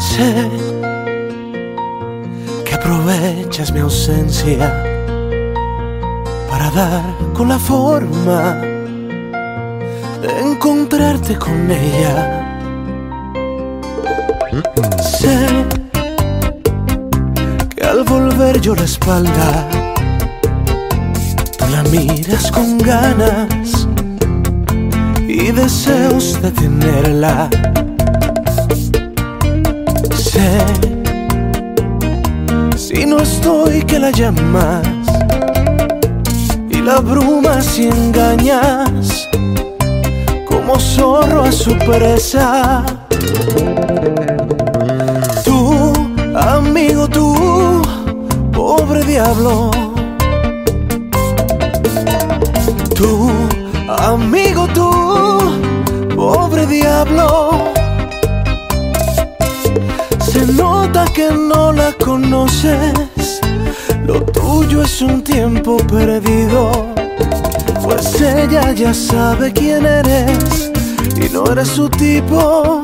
Sé que aprovechas mi ausencia para dar con la forma de encontrarte con ella. Sé que al volver yo la espalda, tú la miras con ganas y deseos de tenerla. Sé, si no estoy, que la llamas y la abrumas y engañas como zorro a su presa. Tú, amigo, tú, pobre diablo. Tú, amigo, tú, pobre diablo. Se nota que no la conoces, lo tuyo es un tiempo perdido, pues ella ya sabe quién eres y no eres su tipo.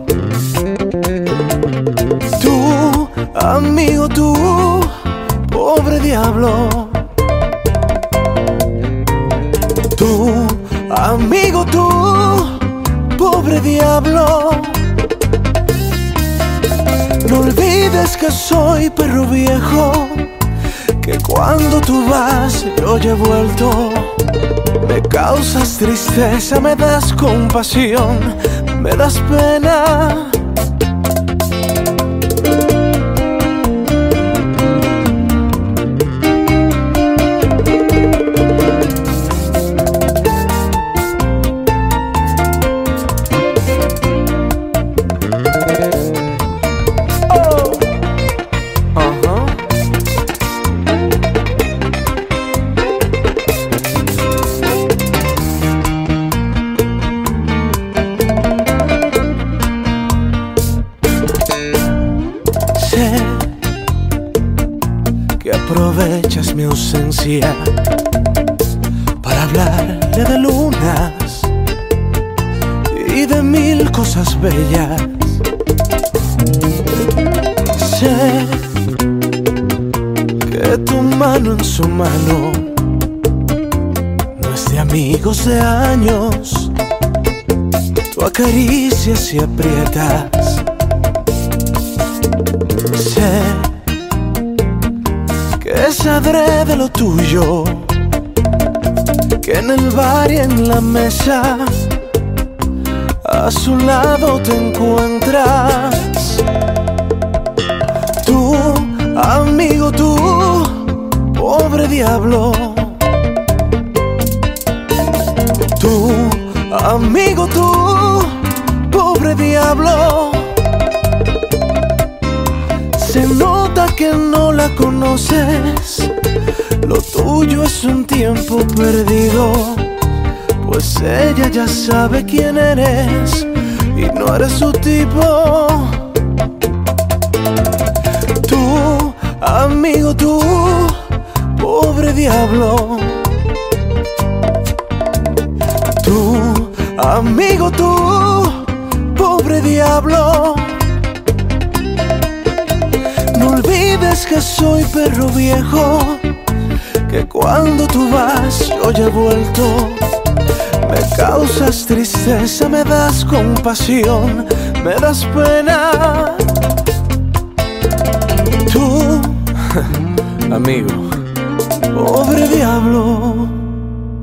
Tú, amigo, tú, pobre diablo. Tú, amigo, tú, pobre diablo. No olvides que soy perro viejo, que cuando tú vas yo ya he vuelto. Me causas tristeza, me das compasión, me das pena. Sé que aprovechas mi ausencia para hablarle de lunas y de mil cosas bellas. Sé que tu mano en su mano no es de amigos de años. Tú acaricias y aprietas. Sé que es adrede lo tuyo, que en el bar y en la mesa a su lado te encuentras. Tú, amigo, tú, pobre diablo. Tú, amigo, tú, pobre diablo. Se nota que no la conoces, lo tuyo es un tiempo perdido, pues ella ya sabe quién eres y no eres su tipo. Tú, amigo, tú, pobre diablo. Tú, amigo, tú, pobre diablo. No olvides que soy perro viejo, que cuando tú vas yo ya he vuelto. Me causas tristeza, me das compasión, me das pena. Tú, amigo, pobre diablo.